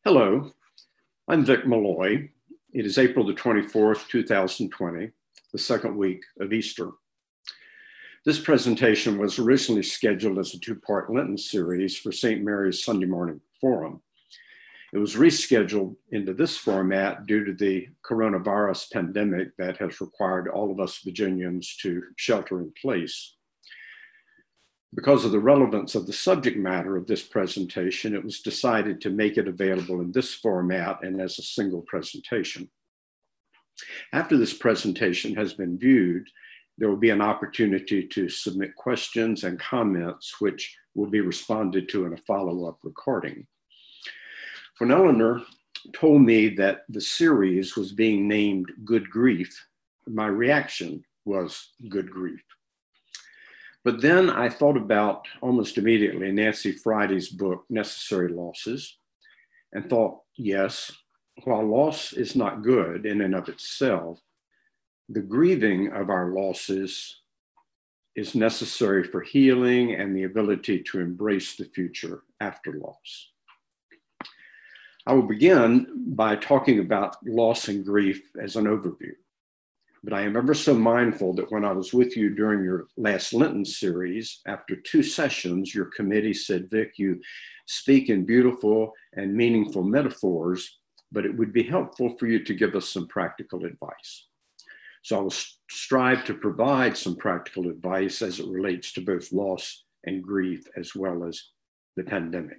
Hello, I'm Vic Malloy. It is April the 24th, 2020, the second week of Easter. This presentation was originally scheduled as a two-part Lenten series for St. Mary's Sunday Morning Forum. It was rescheduled into this format due to the coronavirus pandemic that has required all of us Virginians to shelter in place. Because of the relevance of the subject matter of this presentation, it was decided to make it available in this format and as a single presentation. After this presentation has been viewed, there will be an opportunity to submit questions and comments, which will be responded to in a follow-up recording. When Eleanor told me that the series was being named Good Grief, my reaction was good grief. But then I thought about almost immediately Nancy Friday's book, Necessary Losses, and thought, yes, while loss is not good in and of itself, the grieving of our losses is necessary for healing and the ability to embrace the future after loss. I will begin by talking about loss and grief as an overview. But I am ever so mindful that when I was with you during your last Lenten series, after 2 sessions, your committee said, Vic, you speak in beautiful and meaningful metaphors, but it would be helpful for you to give us some practical advice. So I will strive to provide some practical advice as it relates to both loss and grief, as well as the pandemic.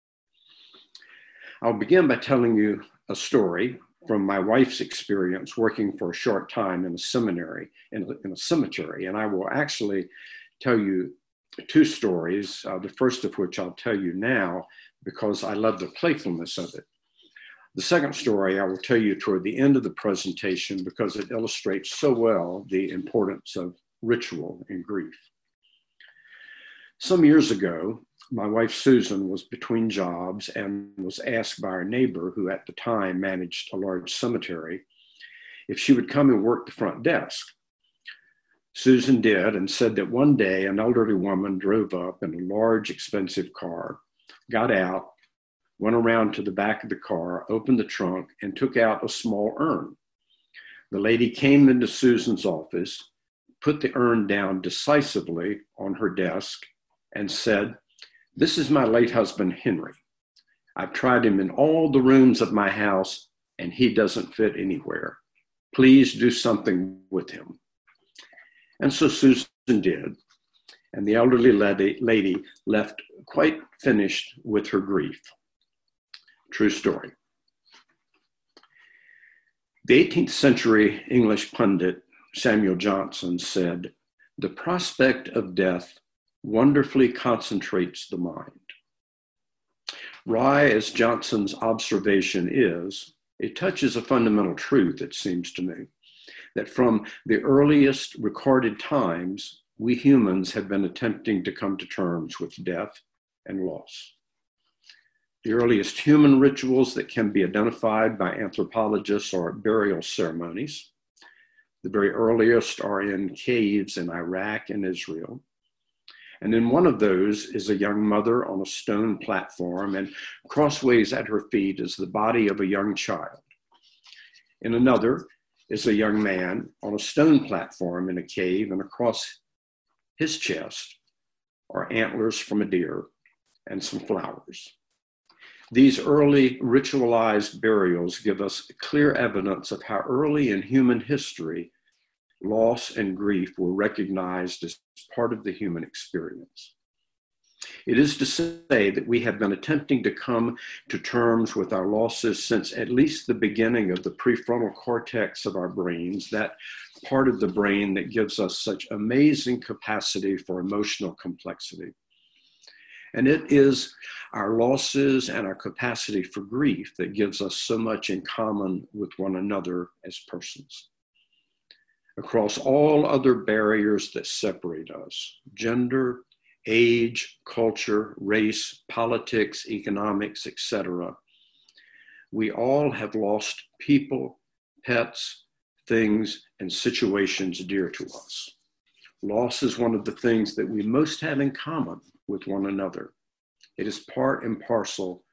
I'll begin by telling you a story from my wife's experience working for a short time in a seminary, in a cemetery. And I will actually tell you 2 stories, the first of which I'll tell you now because I love the playfulness of it. The second story I will tell you toward the end of the presentation because it illustrates so well the importance of ritual in grief. Some years ago, my wife Susan was between jobs and was asked by our neighbor, who at the time managed a large cemetery, if she would come and work the front desk. Susan did and said that one day an elderly woman drove up in a large, expensive car, got out, went around to the back of the car, opened the trunk, and took out a small urn. The lady came into Susan's office, put the urn down decisively on her desk, and said, "This is my late husband, Henry. I've tried him in all the rooms of my house, and he doesn't fit anywhere. Please do something with him." And so Susan did, and the elderly lady left quite finished with her grief. True story. The 18th century English pundit Samuel Johnson said, "The prospect of death wonderfully concentrates the mind." Wry as Johnson's observation is, it touches a fundamental truth, it seems to me, that from the earliest recorded times, we humans have been attempting to come to terms with death and loss. The earliest human rituals that can be identified by anthropologists are burial ceremonies. The very earliest are in caves in Iraq and Israel. And in one of those is a young mother on a stone platform, and crossways at her feet is the body of a young child. In another is a young man on a stone platform in a cave, and across his chest are antlers from a deer and some flowers. These early ritualized burials give us clear evidence of how early in human history loss and grief were recognized as part of the human experience. It is to say that we have been attempting to come to terms with our losses since at least the beginning of the prefrontal cortex of our brains, that part of the brain that gives us such amazing capacity for emotional complexity. And it is our losses and our capacity for grief that gives us so much in common with one another as persons. Across all other barriers that separate us, gender, age, culture, race, politics, economics, etc., we all have lost people, pets, things, and situations dear to us. Loss is one of the things that we most have in common with one another. It is part and parcel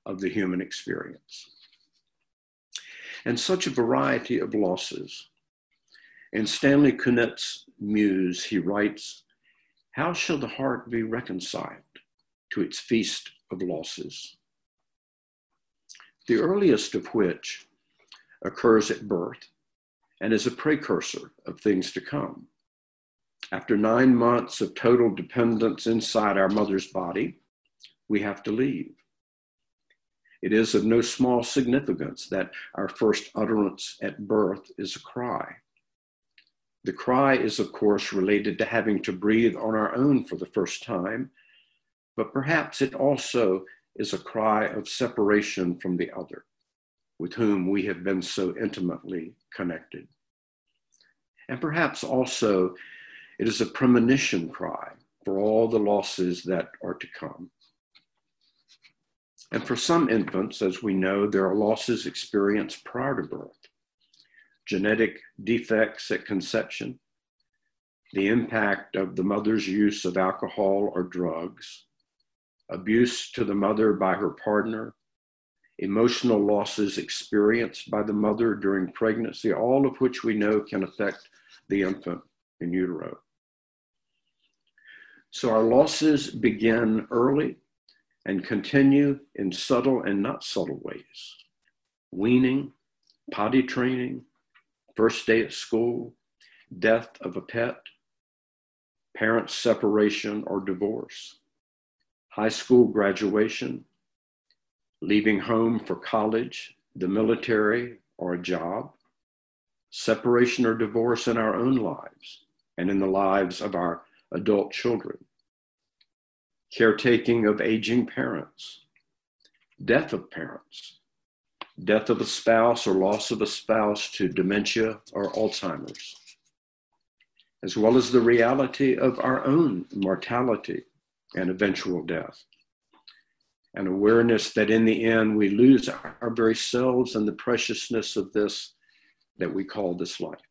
of the human experience. And such a variety of losses. In Stanley Kunit's Muse, he writes, "How shall the heart be reconciled to its feast of losses? The earliest of which occurs at birth and is a precursor of things to come. After 9 months of total dependence inside our mother's body, we have to leave. It is of no small significance that our first utterance at birth is a cry. The cry is, of course, related to having to breathe on our own for the first time, but perhaps it also is a cry of separation from the other, with whom we have been so intimately connected. And perhaps also it is a premonition cry for all the losses that are to come. And for some infants, as we know, there are losses experienced prior to birth. Genetic defects at conception, the impact of the mother's use of alcohol or drugs, abuse to the mother by her partner, emotional losses experienced by the mother during pregnancy, all of which we know can affect the infant in utero. So our losses begin early and continue in subtle and not subtle ways. Weaning, potty training, first day at school, death of a pet, parent separation or divorce, high school graduation, leaving home for college, the military, or a job, separation or divorce in our own lives and in the lives of our adult children, caretaking of aging parents, death of parents, death of a spouse or loss of a spouse to dementia or Alzheimer's, as well as the reality of our own mortality and eventual death. An awareness that in the end we lose our very selves and the preciousness of this that we call this life.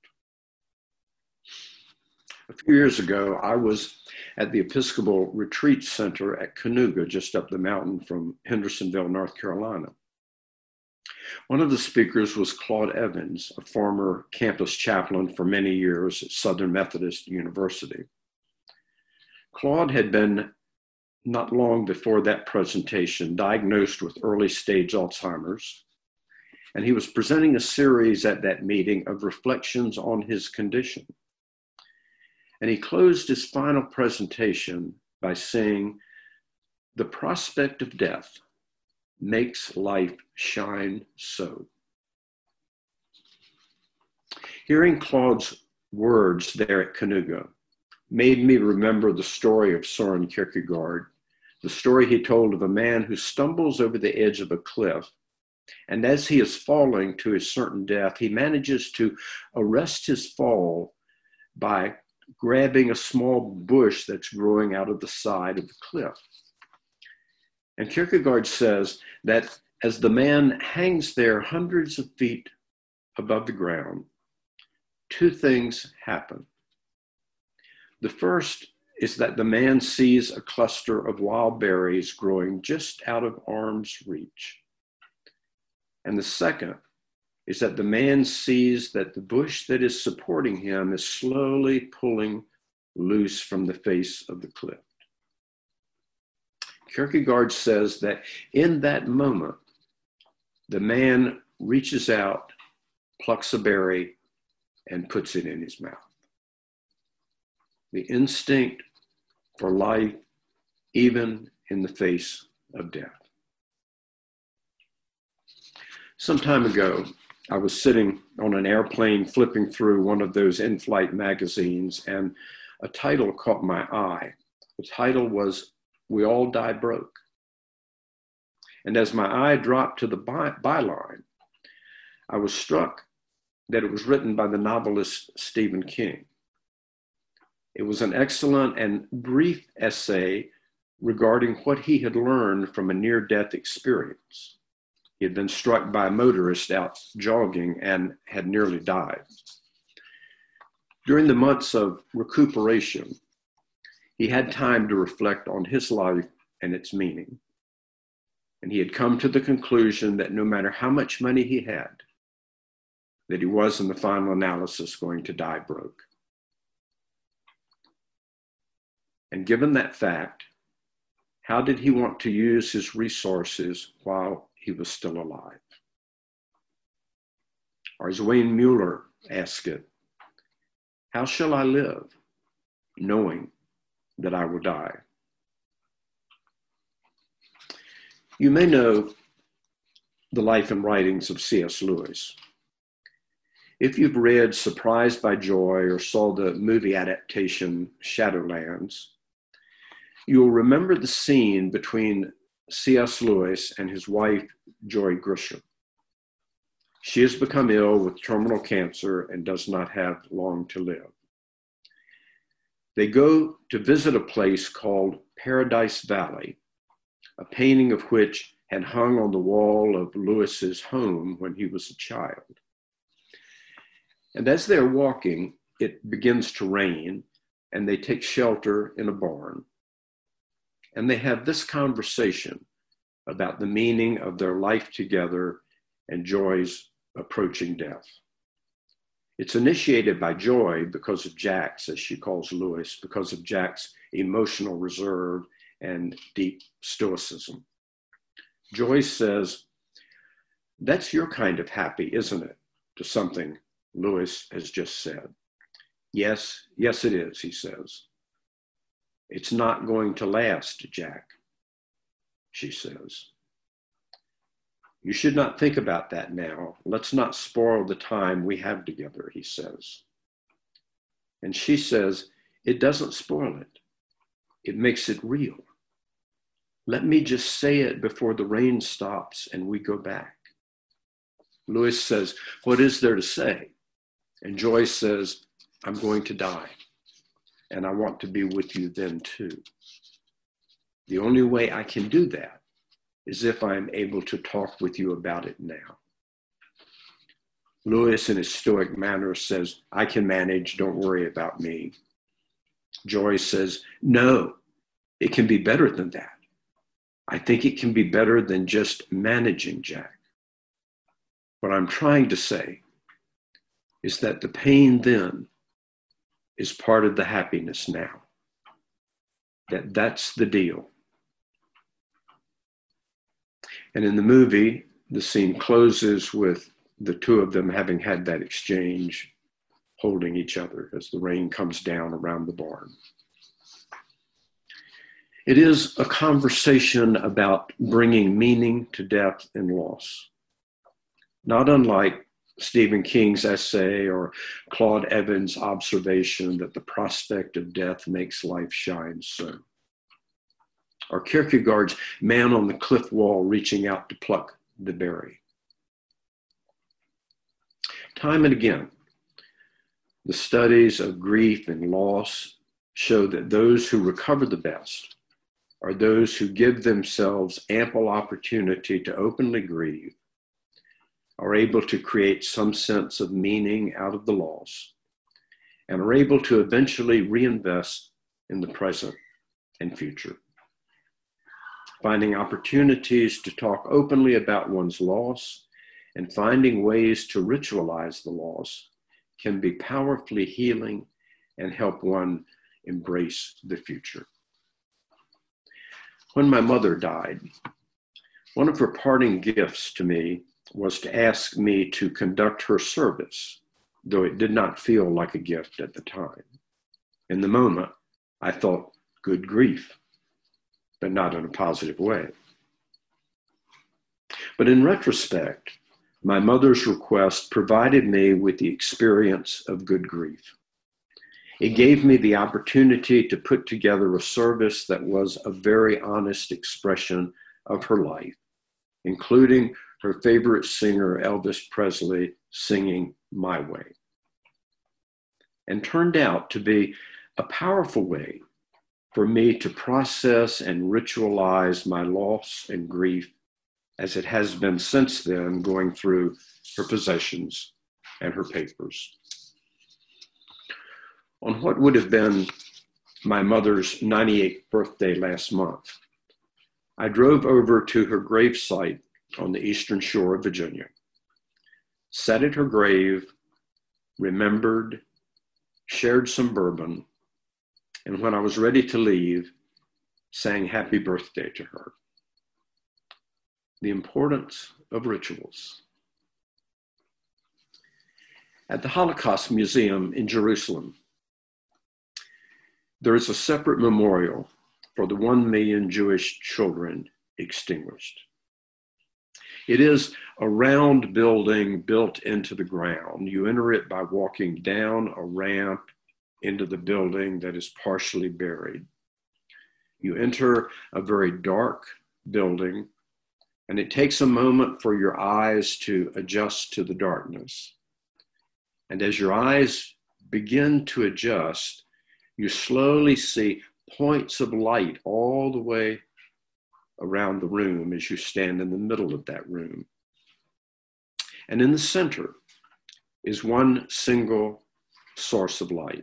A few years ago, I was at the Episcopal Retreat Center at Canoga, just up the mountain from Hendersonville, North Carolina. One of the speakers was Claude Evans, a former campus chaplain for many years at Southern Methodist University. Claude had been, not long before that presentation, diagnosed with early stage Alzheimer's, and he was presenting a series at that meeting of reflections on his condition. And he closed his final presentation by saying, "The prospect of death makes life shine so." Hearing Claude's words there at Canoga made me remember the story of Soren Kierkegaard, the story he told of a man who stumbles over the edge of a cliff, and as he is falling to his certain death, he manages to arrest his fall by grabbing a small bush that's growing out of the side of the cliff. And Kierkegaard says that as the man hangs there hundreds of feet above the ground, two things happen. The first is that the man sees a cluster of wild berries growing just out of arm's reach. And the second is that the man sees that the bush that is supporting him is slowly pulling loose from the face of the cliff. Kierkegaard says that in that moment, the man reaches out, plucks a berry, and puts it in his mouth. The instinct for life, even in the face of death. Some time ago, I was sitting on an airplane flipping through one of those in-flight magazines, and a title caught my eye. The title was, "We All Die Broke." And as my eye dropped to the byline, I was struck that it was written by the novelist Stephen King. It was an excellent and brief essay regarding what he had learned from a near-death experience. He had been struck by a motorist out jogging and had nearly died. During the months of recuperation, he had time to reflect on his life and its meaning. And he had come to the conclusion that no matter how much money he had, that he was in the final analysis going to die broke. And given that fact, how did he want to use his resources while he was still alive? Or as Wayne Mueller asked it, how shall I live knowing that I will die? You may know the life and writings of C.S. Lewis. If you've read Surprised by Joy or saw the movie adaptation Shadowlands, you'll remember the scene between C.S. Lewis and his wife, Joy Grisham. She has become ill with terminal cancer and does not have long to live. They go to visit a place called Paradise Valley, a painting of which had hung on the wall of Lewis's home when he was a child. And as they're walking, it begins to rain, and they take shelter in a barn. And they have this conversation about the meaning of their life together and Joy's approaching death. It's initiated by Joy because of Jack's, as she calls Lewis, because of Jack's emotional reserve and deep stoicism. Joy says, "That's your kind of happy, isn't it?" to something Lewis has just said. Yes, it is, he says. "It's not going to last, Jack," she says. "You should not think about that now. Let's not spoil the time we have together," he says. And she says, "It doesn't spoil it. It makes it real. Let me just say it before the rain stops and we go back." Lewis says, "What is there to say?" And Joy says, "I'm going to die, and I want to be with you then too. The only way I can do that is if I'm able to talk with you about it now." Lewis, in his stoic manner, says, "I can manage, don't worry about me." Joy says, "No, it can be better than that. I think it can be better than just managing, Jack. What I'm trying to say is that the pain then is part of the happiness now. That's the deal." And in the movie, the scene closes with the two of them having had that exchange, holding each other as the rain comes down around the barn. It is a conversation about bringing meaning to death and loss, not unlike Stephen King's essay or Claude Evans' observation that the prospect of death makes life shine so, or Kierkegaard's man on the cliff wall reaching out to pluck the berry. Time and again, the studies of grief and loss show that those who recover the best are those who give themselves ample opportunity to openly grieve, are able to create some sense of meaning out of the loss, and are able to eventually reinvest in the present and future. Finding opportunities to talk openly about one's loss and finding ways to ritualize the loss can be powerfully healing and help one embrace the future. When my mother died, one of her parting gifts to me was to ask me to conduct her service, though it did not feel like a gift at the time. In the moment, I thought, good grief, but not in a positive way. But in retrospect, my mother's request provided me with the experience of good grief. It gave me the opportunity to put together a service that was a very honest expression of her life, including her favorite singer, Elvis Presley, singing My Way, and turned out to be a powerful way for me to process and ritualize my loss and grief, as it has been since then, going through her possessions and her papers. On what would have been my mother's 98th birthday last month, I drove over to her gravesite on the eastern shore of Virginia, sat at her grave, remembered, shared some bourbon, and when I was ready to leave, sang happy birthday to her. The importance of rituals. At the Holocaust Museum in Jerusalem, there is a separate memorial for the 1 million Jewish children extinguished. It is a round building built into the ground. You enter it by walking down a ramp into the building that is partially buried. You enter a very dark building, and it takes a moment for your eyes to adjust to the darkness. And as your eyes begin to adjust, you slowly see points of light all the way around the room as you stand in the middle of that room. And in the center is one single source of light.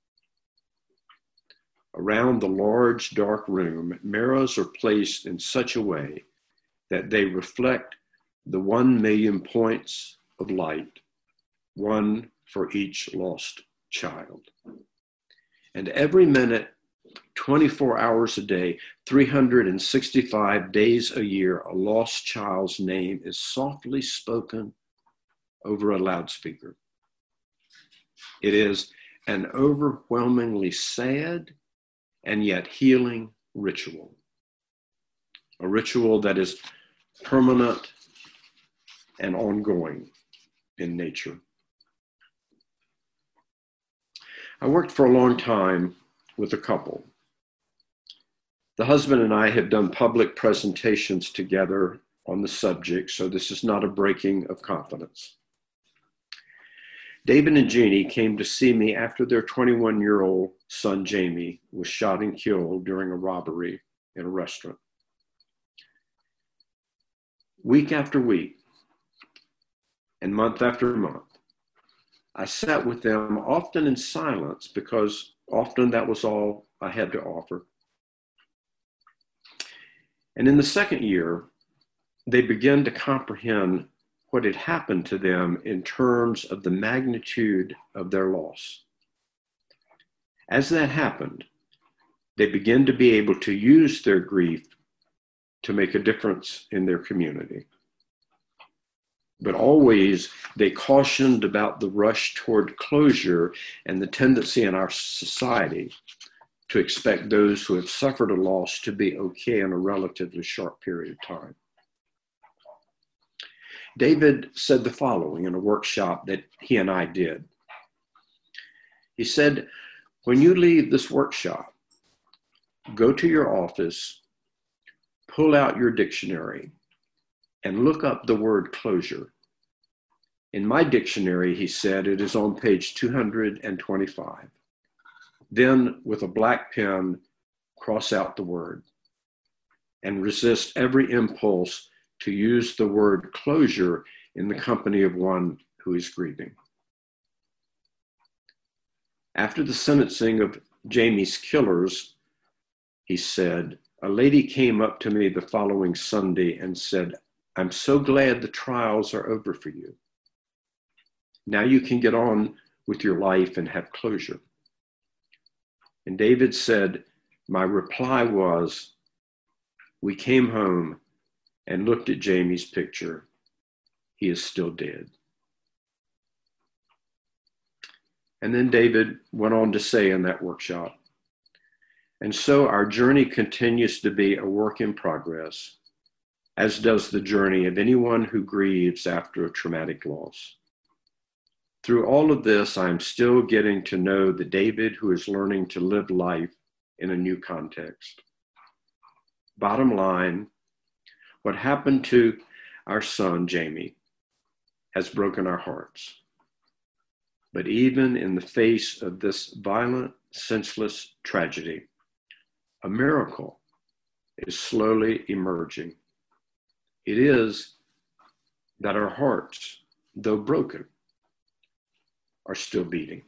Around the large dark room, mirrors are placed in such a way that they reflect the 1 million points of light, one for each lost child. And every minute, 24 hours a day, 365 days a year, a lost child's name is softly spoken over a loudspeaker. It is an overwhelmingly sad and yet healing ritual. A ritual that is permanent and ongoing in nature. I worked for a long time with a couple. The husband and I have done public presentations together on the subject, so this is not a breaking of confidence. David and Jeannie came to see me after their 21-year-old son, Jamie, was shot and killed during a robbery in a restaurant. Week after week and month after month, I sat with them, often in silence, because often that was all I had to offer. And in the second year, they began to comprehend what had happened to them in terms of the magnitude of their loss. As that happened, they began to be able to use their grief to make a difference in their community. But always they cautioned about the rush toward closure and the tendency in our society to expect those who have suffered a loss to be okay in a relatively short period of time. David said the following in a workshop that he and I did. He said, when you leave this workshop, go to your office, pull out your dictionary, and look up the word closure. In my dictionary, he said, it is on page 225. Then, with a black pen, cross out the word and resist every impulse to use the word closure in the company of one who is grieving. After the sentencing of Jamie's killers, he said, a lady came up to me the following Sunday and said, I'm so glad the trials are over for you. Now you can get on with your life and have closure. And David said, my reply was, we came home and looked at Jamie's picture. He is still dead. And then David went on to say in that workshop, and so our journey continues to be a work in progress, as does the journey of anyone who grieves after a traumatic loss. Through all of this, I'm still getting to know the David who is learning to live life in a new context. Bottom line, what happened to our son, Jamie, has broken our hearts. But even in the face of this violent, senseless tragedy, a miracle is slowly emerging. It is that our hearts, though broken, are still beating.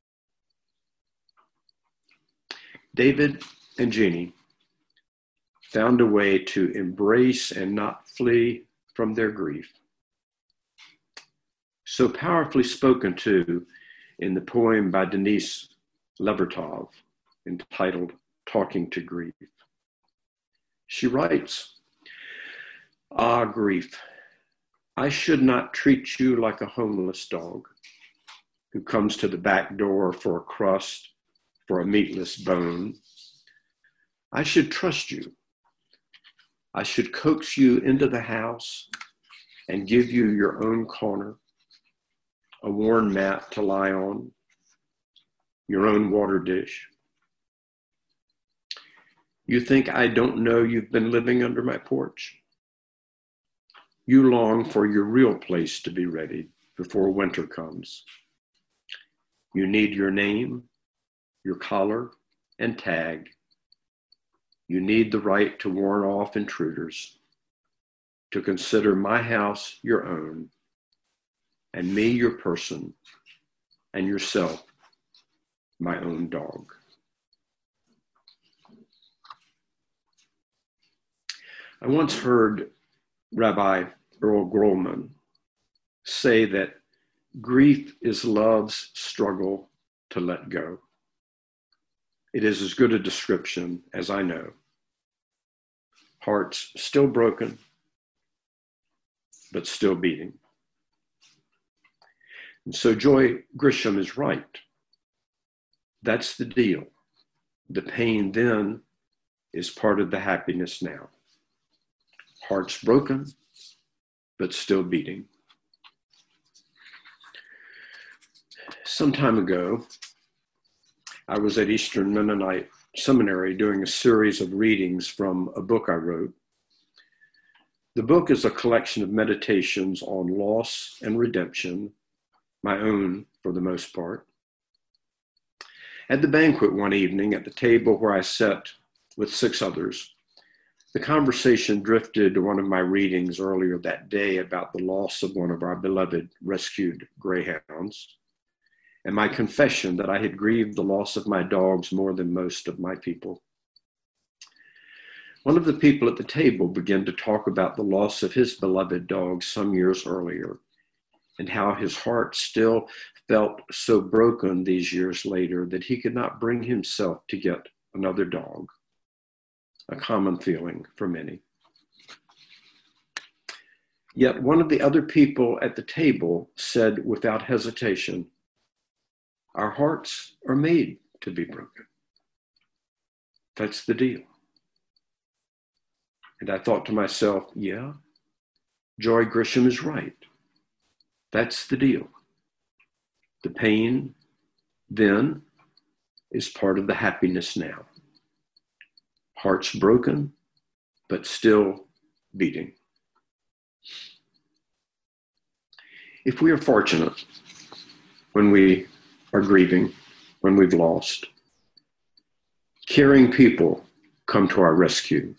David and Jeannie, found a way to embrace and not flee from their grief. So powerfully spoken to in the poem by Denise Levertov entitled Talking to Grief. She writes, "Ah, grief, I should not treat you like a homeless dog who comes to the back door for a crust, for a meatless bone. I should trust you. I should coax you into the house and give you your own corner, a worn mat to lie on, your own water dish. You think I don't know you've been living under my porch? You long for your real place to be ready before winter comes. You need your name, your collar, and tag. You need the right to warn off intruders, to consider my house your own, and me your person, and yourself my own dog." I once heard Rabbi Earl Grolman say that grief is love's struggle to let go. It is as good a description as I know. Hearts still broken, but still beating. And so Joy Grisham is right. That's the deal. The pain then is part of the happiness now. Hearts broken, but still beating. Some time ago, I was at Eastern Mennonite Seminary doing a series of readings from a book I wrote. The book is a collection of meditations on loss and redemption, my own for the most part. At the banquet one evening, at the table where I sat with 6 others, the conversation drifted to one of my readings earlier that day about the loss of one of our beloved rescued greyhounds, and my confession that I had grieved the loss of my dogs more than most of my people. One of the people at the table began to talk about the loss of his beloved dog some years earlier, and how his heart still felt so broken these years later that he could not bring himself to get another dog, a common feeling for many. Yet one of the other people at the table said without hesitation, "Our hearts are made to be broken. That's the deal." And I thought to myself, yeah, Joy Grisham is right. That's the deal. The pain then is part of the happiness now. Hearts broken, but still beating. If we are fortunate when we are grieving, when we've lost, caring people come to our rescue.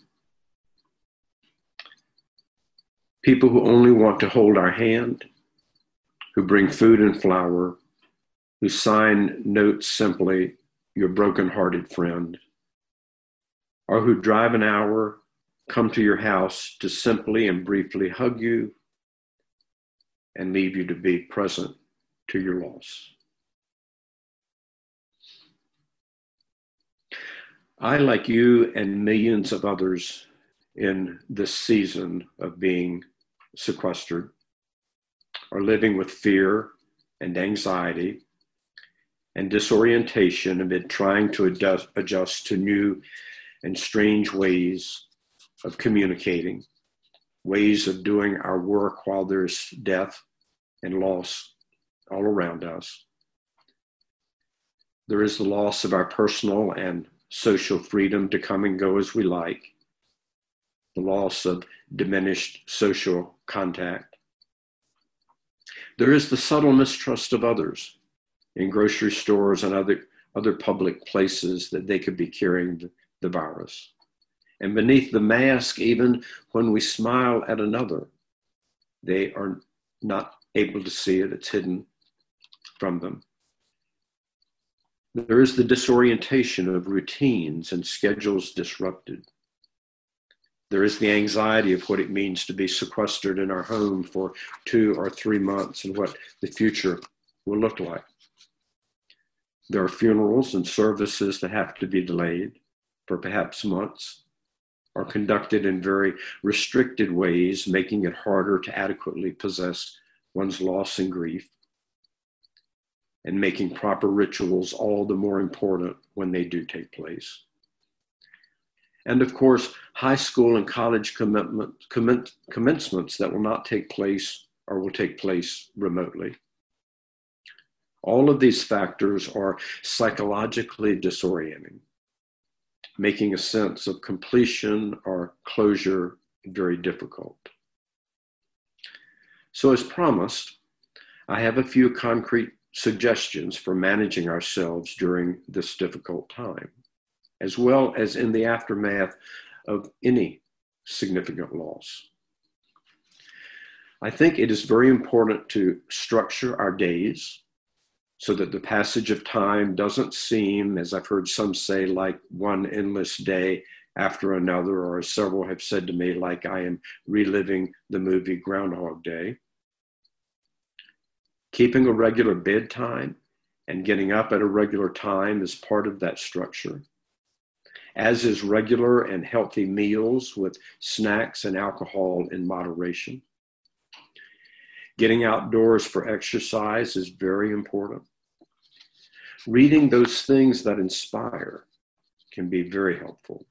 People who only want to hold our hand, who bring food and flour, who sign notes simply, "Your broken-hearted friend," or who drive an hour, come to your house to simply and briefly hug you and leave you to be present to your loss. I, like you and millions of others in this season of being sequestered, are living with fear and anxiety and disorientation amid trying to adjust to new and strange ways of communicating, ways of doing our work while there's death and loss all around us. There is the loss of our personal and social freedom to come and go as we like, the loss of diminished social contact. There is the subtle mistrust of others in grocery stores and other public places that they could be carrying the virus. And beneath the mask, even when we smile at another, they are not able to see it. It's hidden from them. There is the disorientation of routines and schedules disrupted. There is the anxiety of what it means to be sequestered in our home for 2 or 3 months and what the future will look like. There are funerals and services that have to be delayed for perhaps months, or conducted in very restricted ways, making it harder to adequately possess one's loss and grief, and making proper rituals all the more important when they do take place. And of course, high school and college commencements that will not take place or will take place remotely. All of these factors are psychologically disorienting, making a sense of completion or closure very difficult. So as promised, I have a few concrete suggestions for managing ourselves during this difficult time, as well as in the aftermath of any significant loss. I think it is very important to structure our days so that the passage of time doesn't seem, as I've heard some say, like one endless day after another, or as several have said to me, like I am reliving the movie Groundhog Day. Keeping a regular bedtime and getting up at a regular time is part of that structure, as is regular and healthy meals with snacks and alcohol in moderation. Getting outdoors for exercise is very important. Reading those things that inspire can be very helpful.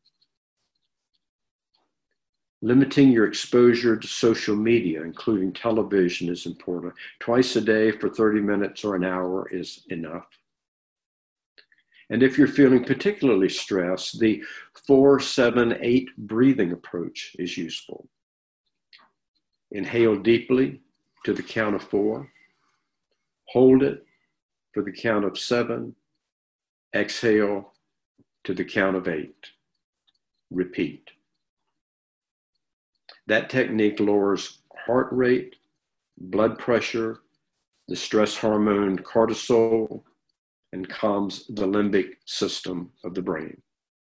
Limiting your exposure to social media, including television, is important. Twice a day for 30 minutes or an hour is enough. And if you're feeling particularly stressed, the 4-7-8 breathing approach is useful. Inhale deeply to the count of 4. Hold it for the count of 7. Exhale to the count of 8. Repeat. That technique lowers heart rate, blood pressure, the stress hormone cortisol, and calms the limbic system of the brain.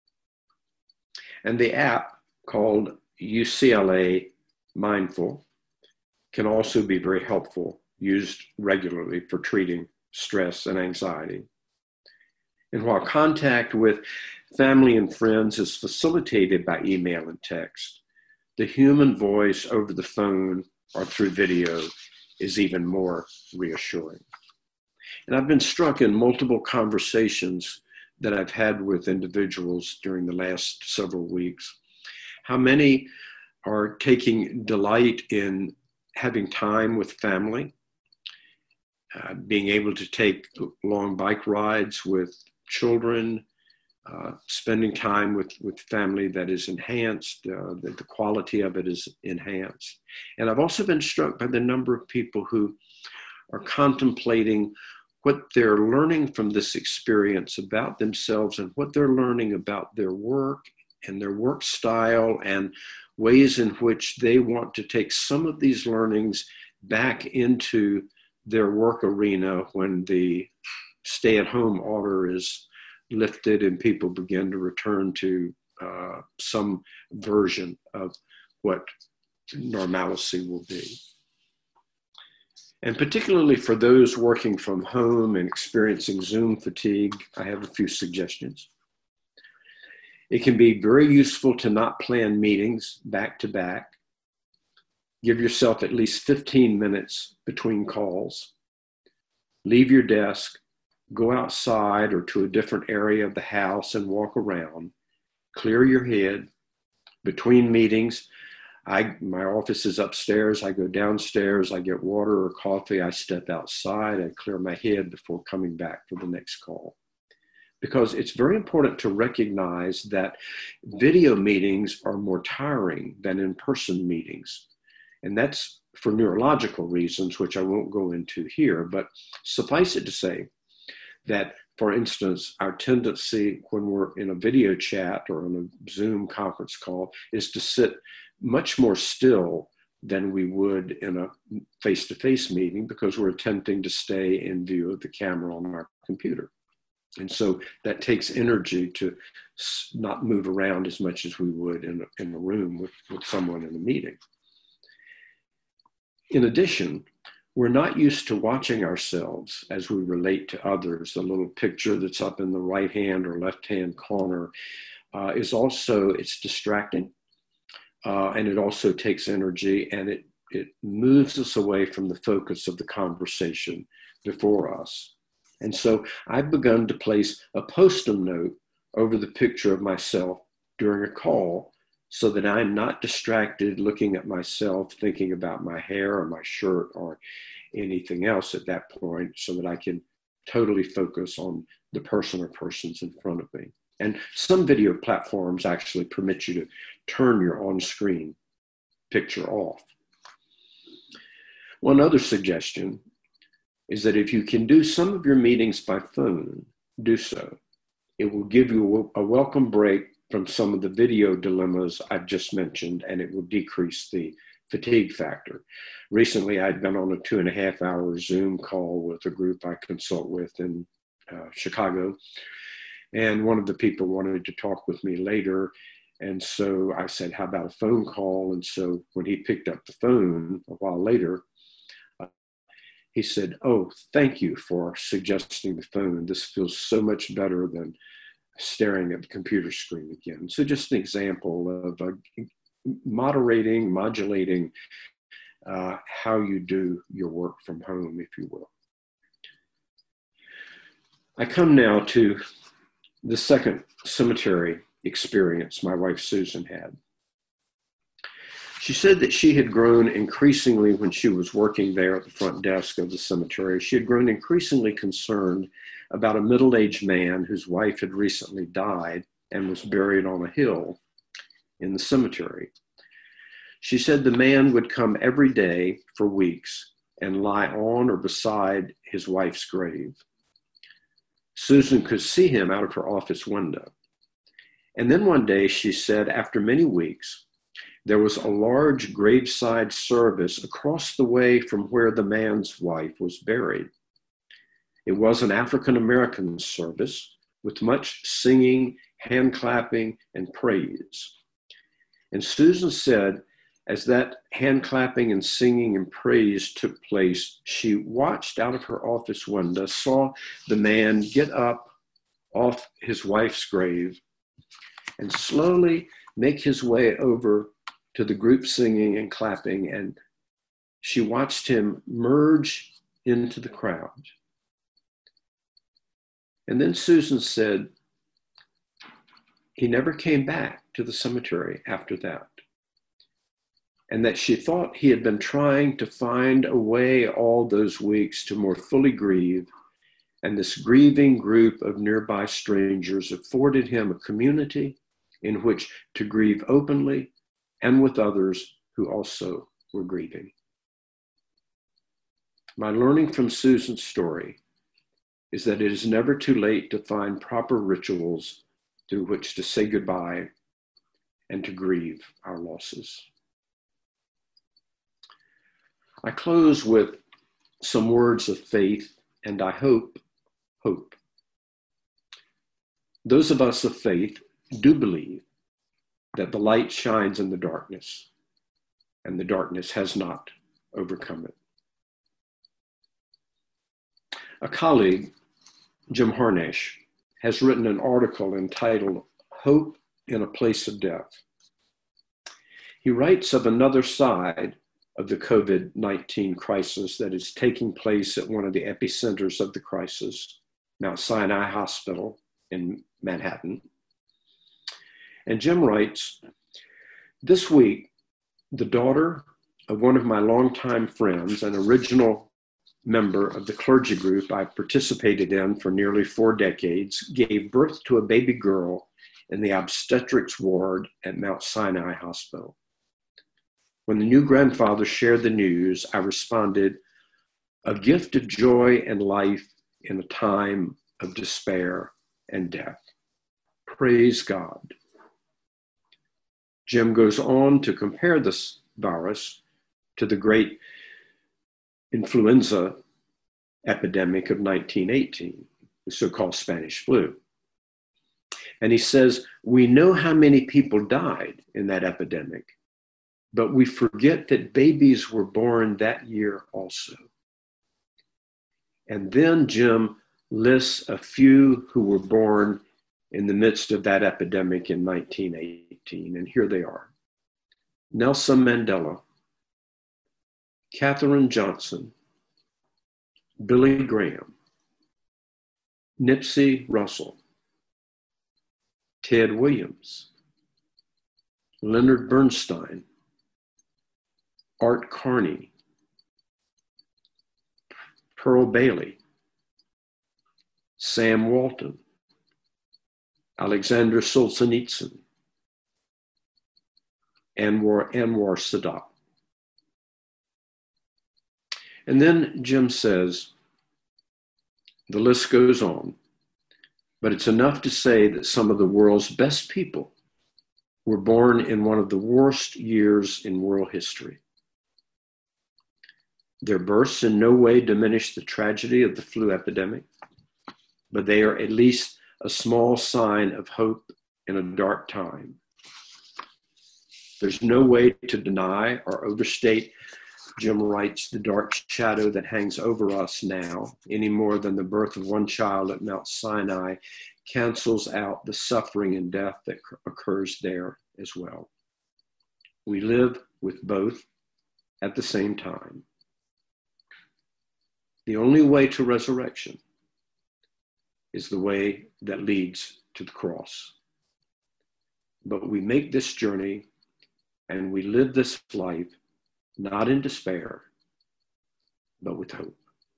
And the app called UCLA Mindful can also be very helpful, used regularly for treating stress and anxiety. And while contact with family and friends is facilitated by email and text, the human voice over the phone or through video is even more reassuring. And I've been struck in multiple conversations that I've had with individuals during the last several weeks, how many are taking delight in having time with family, being able to take long bike rides with children, spending time with family that is enhanced, the quality of it is enhanced. And I've also been struck by the number of people who are contemplating what they're learning from this experience about themselves and what they're learning about their work and their work style and ways in which they want to take some of these learnings back into their work arena when the stay-at-home order is lifted and people begin to return to some version of what normalcy will be. And particularly for those working from home and experiencing Zoom fatigue, I have a few suggestions. It can be very useful to not plan meetings back to back. Give yourself at least 15 minutes between calls. Leave your desk, go outside or to a different area of the house and walk around. Clear your head. Between meetings, my office is upstairs. I go downstairs, I get water or coffee. I step outside, I clear my head before coming back for the next call. Because it's very important to recognize that video meetings are more tiring than in-person meetings. And that's for neurological reasons, which I won't go into here, but suffice it to say that, for instance, our tendency when we're in a video chat or on a Zoom conference call is to sit much more still than we would in a face-to-face meeting because we're attempting to stay in view of the camera on our computer. And so that takes energy to not move around as much as we would in a room with someone in a meeting. In addition, we're not used to watching ourselves as we relate to others. The little picture that's up in the right hand or left hand corner is also, it's distracting, and it also takes energy, and it moves us away from the focus of the conversation before us. And so I've begun to place a Post-it note over the picture of myself during a call so that I'm not distracted looking at myself, thinking about my hair or my shirt or anything else at that point, so that I can totally focus on the person or persons in front of me. And some video platforms actually permit you to turn your on-screen picture off. One other suggestion is that if you can do some of your meetings by phone, do so. It will give you a welcome break from some of the video dilemmas I've just mentioned, and it will decrease the fatigue factor. Recently, I'd been on a 2.5-hour Zoom call with a group I consult with in Chicago, and one of the people wanted to talk with me later, and so I said, how about a phone call? And so when he picked up the phone a while later, he said, oh, thank you for suggesting the phone. This feels so much better than staring at the computer screen again. So just an example of modulating how you do your work from home, if you will. I come now to the second cemetery experience my wife Susan had. She said that she had grown increasingly, when she was working there at the front desk of the cemetery, she had grown increasingly concerned about a middle-aged man whose wife had recently died and was buried on a hill in the cemetery. She said the man would come every day for weeks and lie on or beside his wife's grave. Susan could see him out of her office window. And then one day she said, after many weeks, there was a large graveside service across the way from where the man's wife was buried. It was an African-American service with much singing, hand clapping, and praise. And Susan said, as that hand clapping and singing and praise took place, she watched out of her office window, saw the man get up off his wife's grave and slowly make his way over to the group singing and clapping, and she watched him merge into the crowd. And then Susan said, he never came back to the cemetery after that, and that she thought he had been trying to find a way all those weeks to more fully grieve, and this grieving group of nearby strangers afforded him a community in which to grieve openly and with others who also were grieving. My learning from Susan's story is that it is never too late to find proper rituals through which to say goodbye and to grieve our losses. I close with some words of faith and I hope. Those of us of faith do believe that the light shines in the darkness, and the darkness has not overcome it. A colleague, Jim Harnash, has written an article entitled Hope in a Place of Death. He writes of another side of the COVID-19 crisis that is taking place at one of the epicenters of the crisis, Mount Sinai Hospital in Manhattan. And Jim writes, this week, the daughter of one of my longtime friends, an original member of the clergy group I participated in for nearly 4 decades, gave birth to a baby girl in the obstetrics ward at Mount Sinai Hospital. When the new grandfather shared the news, I responded, a gift of joy and life in a time of despair and death. Praise God. Jim goes on to compare this virus to the great influenza epidemic of 1918. the so-called Spanish flu. And he says, we know how many people died in that epidemic, but we forget that babies were born that year also. And then Jim lists a few who were born in the midst of that epidemic in 1918, and here they are. Nelson Mandela, Katherine Johnson, Billy Graham, Nipsey Russell, Ted Williams, Leonard Bernstein, Art Carney, Pearl Bailey, Sam Walton, Alexander Solzhenitsyn, Anwar Sadat. And then Jim says, the list goes on, but it's enough to say that some of the world's best people were born in one of the worst years in world history. Their births in no way diminish the tragedy of the flu epidemic, but they are at least a small sign of hope in a dark time. There's no way to deny or overstate, Jim writes, the dark shadow that hangs over us now, any more than the birth of one child at Mount Sinai cancels out the suffering and death that occurs there as well. We live with both at the same time. The only way to resurrection is the way that leads to the cross. But we make this journey and we live this life not in despair, but with hope.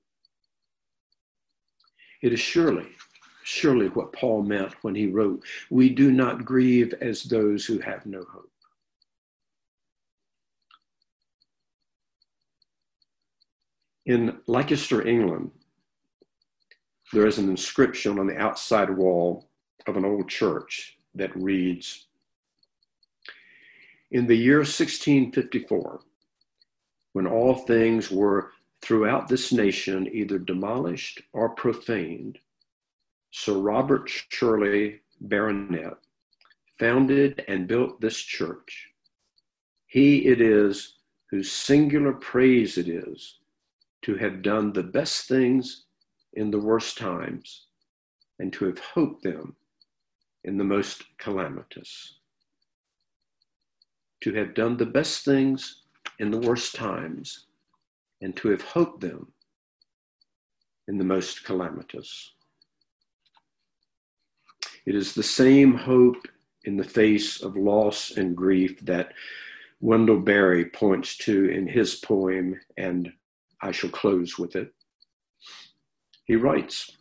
It is surely what Paul meant when he wrote, we do not grieve as those who have no hope. In Leicester, England, there is an inscription on the outside wall of an old church that reads, in the year 1654, when all things were throughout this nation either demolished or profaned, Sir Robert Shirley, Baronet, founded and built this church. He it is whose singular praise it is to have done the best things in the worst times and to have hoped them in the most calamitous. To have done the best things in the worst times and to have hoped them in the most calamitous. It is the same hope in the face of loss and grief that Wendell Berry points to in his poem, and I shall close with it. He writes,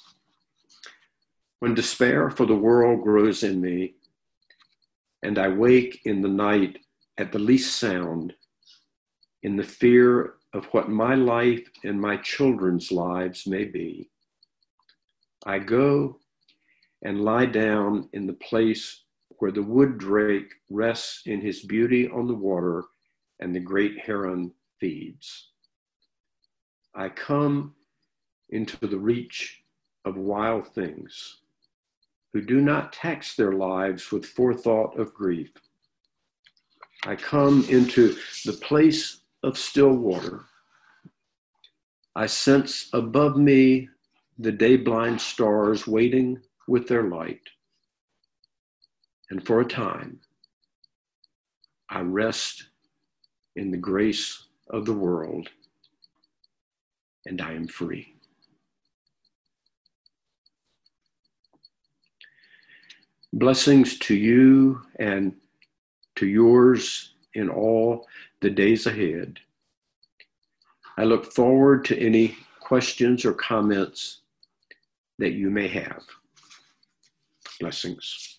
when despair for the world grows in me, and I wake in the night at the least sound, in the fear of what my life and my children's lives may be, I go and lie down in the place where the wood drake rests in his beauty on the water and the great heron feeds. I come into the reach of wild things who do not tax their lives with forethought of grief. I come into the place of still water. I sense above me the day-blind stars waiting with their light. And for a time, I rest in the grace of the world, and I am free. Blessings to you and to yours in all the days ahead. I look forward to any questions or comments that you may have. Blessings.